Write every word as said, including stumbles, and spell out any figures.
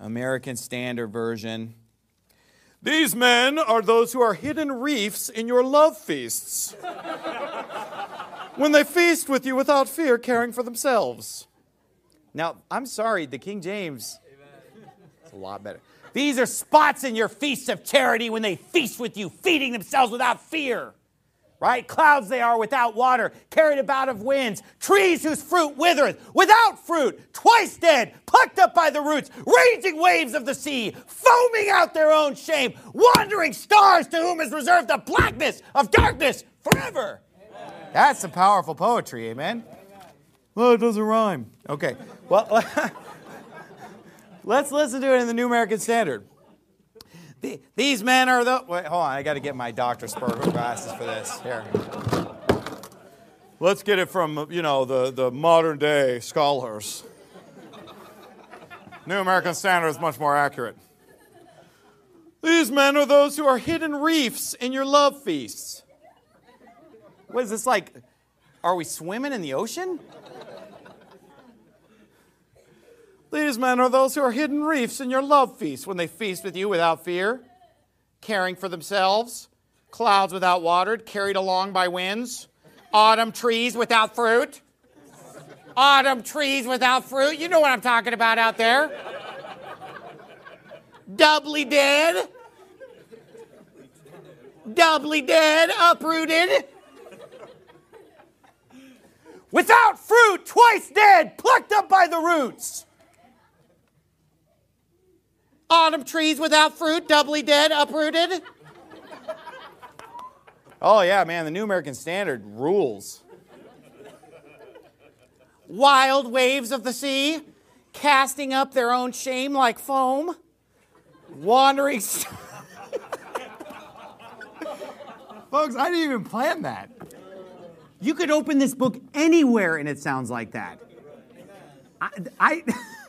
American Standard Version. These men are those who are hidden reefs in your love feasts, when they feast with you without fear, caring for themselves. Now, I'm sorry, the King James, it's a lot better. These are spots in your feasts of charity when they feast with you, feeding themselves without fear. Right? Clouds they are without water, carried about of winds, trees whose fruit withereth, without fruit, twice dead, plucked up by the roots, raging waves of the sea, foaming out their own shame, wandering stars to whom is reserved the blackness of darkness forever. Amen. That's some powerful poetry, amen? Amen. Well, it doesn't rhyme. Okay, well, let's listen to it in the New American Standard. These men are the... Wait, hold on. I got to get my Doctor Sperber glasses for this. Here. Let's get it from, you know, the, the modern day scholars. New American Standard is much more accurate. These men are those who are hidden reefs in your love feasts. What is this like? Are we swimming in the ocean? These men are those who are hidden reefs in your love feasts when they feast with you without fear, caring for themselves, clouds without water, carried along by winds, autumn trees without fruit, autumn trees without fruit. You know what I'm talking about out there. Doubly dead, doubly dead, uprooted, without fruit, twice dead, plucked up by the roots. Autumn trees without fruit, doubly dead, uprooted. Oh, yeah, man, the New American Standard rules. Wild waves of the sea, casting up their own shame like foam. Wandering... Folks, I didn't even plan that. You could open this book anywhere and it sounds like that. I... I